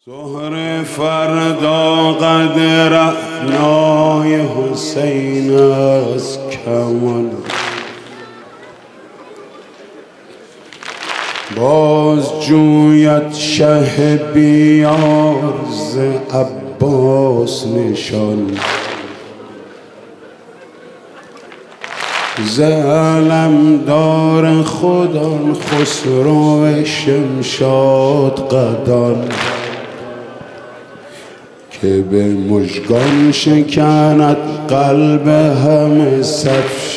ظهر فردا قد رعنای حسین از کمان باز جوید شه بیار ز عباس نشان ز علمدار خودان خسرو شمشاد قدان که به مژگان شکند قلب همه صف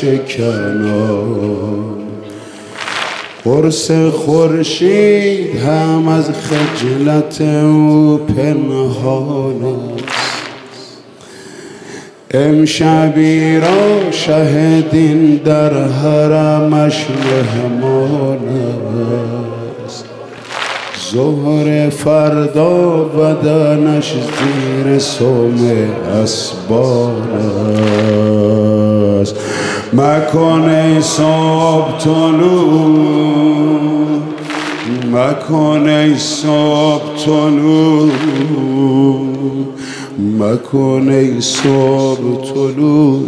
شکنان قرص خورشید هم از خجلت او پنهان است امشبی را شه دین در حرمش مهمان است ظهر فردا بدنش زیر سم اسبان است مکن ای صبح طلوع مکن ای صبح طلوع مکن ای صبح طلوع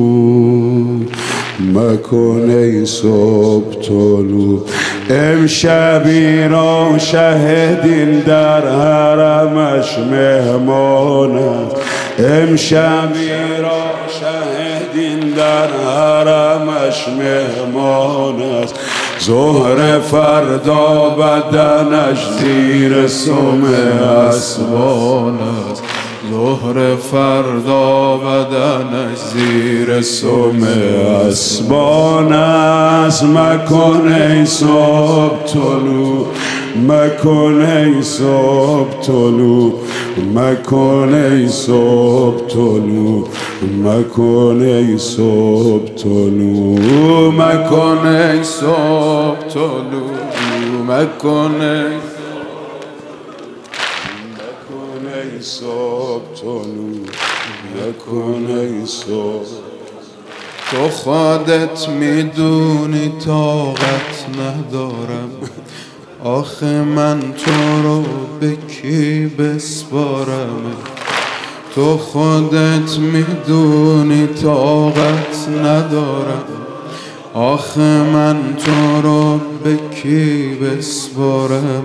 مکن ای صبح طلوع امشبی را شه دین در حرمش مهمان است امشبی را شه دین در حرمش مهمان است ظهر فردا بدنش زیر سم اسبان است ظهر فردا بدنش زیر سم اسبان است مکن ای صبح طلوع مکن ای صبح طلوع مکن ای صبح طلوع مکن ای صبح طلوع مکن ای صبح طلوع مکن ای صبح طلوع مکن ای صبح تو خودت میدونی طاقت ندارم آخه من تو رو به کی بسپارم تو خودت میدونی طاقت ندارم آخه من تو رو به کی بسپارم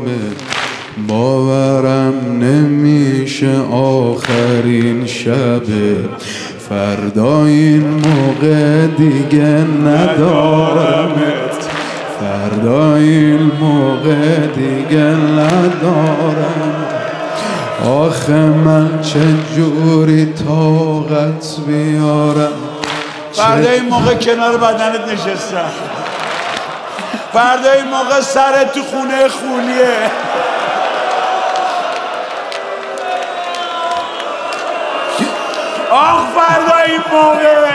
باورم نمیشه آخرین شب فردا این موقع دیگه ندارمت فردا این موقع دیگه ندارم آخه من چجوری طاقت بیارم فردا این موقع کنار بدنت نشستم فردا این موقع سرت تو خونه خونیه آخ فردا این موقع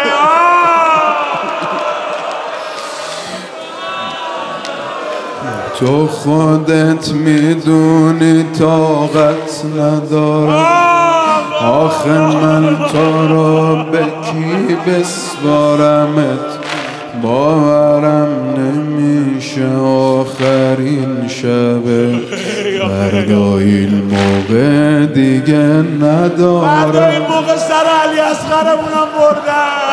تو خودت میدونی طاقت ندارم آخه من تو رو به کی بسپارمت باورم نمیشه آخرین شب فردا این موقع دیگه ندارم فردا این موقع سر علی اصغرمونم بردم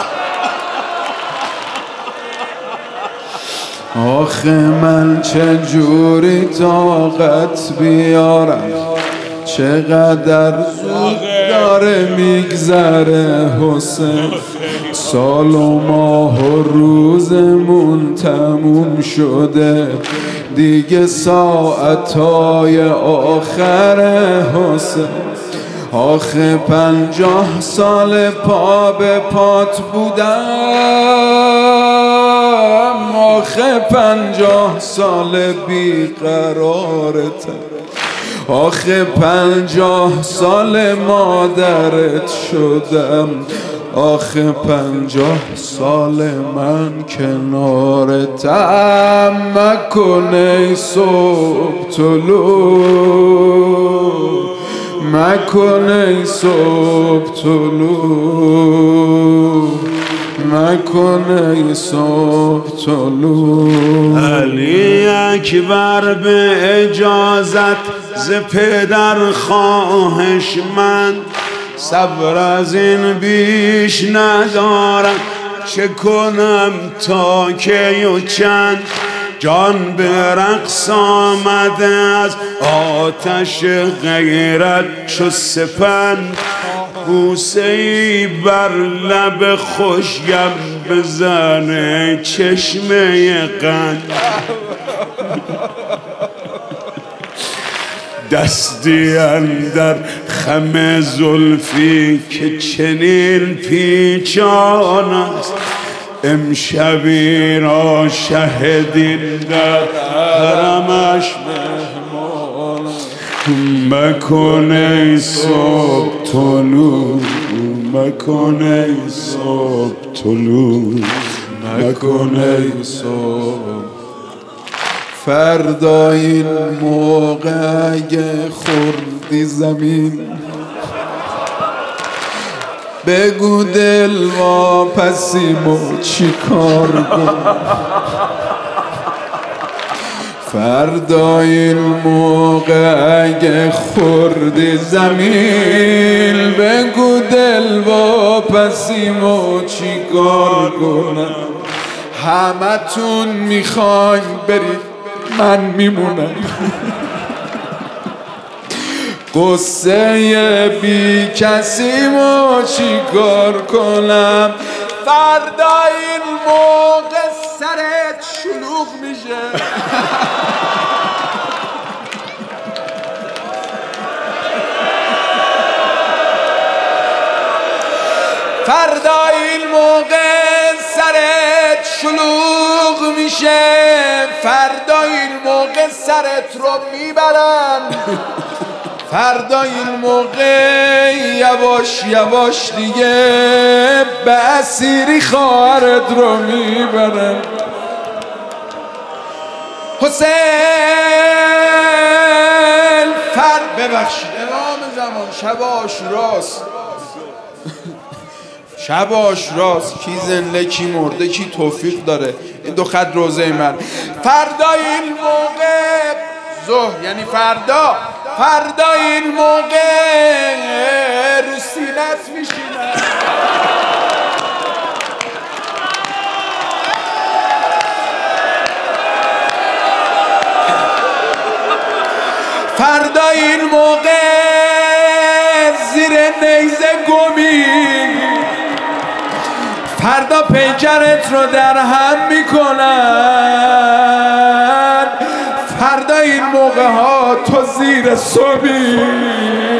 آخه من چجوری طاقت بیارم چقدر زود داره میگذره حسین سال و ماه و روزمون تموم شده دیگه ساعتهای آخر حسین آخه 50 سال پا به پات بودم آخه 50 سال بیقرارتم آخه 50 سال مادرت شدم آخه 50 سال من کنارتم مکن ای صبح طلوع مکن ای صبح طلوع مکن ای صبح طلوع علی اکبر به اجازت ز پدر خواهش من صبر از این بیش ندارم. چه کنم تا کی و چند جان به رقص آمده از آتش غیرت چو سپند. بوسه ای بر لب خوشیم بزنه چشمه قند. دستی اندر خم زلفی که چنین پیچان است. امشبی را شهدین در حرمش مهمان. مکن ای صبح طلوع، مکن ای صبح طلوع، مکن ای صبح. فردا این موقع اگه خوردی زمین بگو دل واپسیمو چی کار کنم. فردا این موقع اگه خوردی زمین بگو دل واپسیمو چی کار کنم. همتون میخواین برید من میمونم. قصه بی کسیمو چی کار کنم. فردا این موقع سرت شلوغ میشه. فردا این موقع سرت شلوغ میشه. فردا این موقع سرت رو میبرن. فردا این موقع یواش یواش دیگه به اسیری خواهرت رو میبرن. حسین ببخشید امام زمان شب عاشوراست. شب عاشوراست. کی زنده کی مرده کی توفیق داره. این دو خط روزه من. فردا این موقع ظهر یعنی فردا این موقع رو سینت میشینم. فردا این موقع زیر نیزه گمی. فردا پیکرت رو در هم میکنن. فردا این موقع ها تو زیر صبی.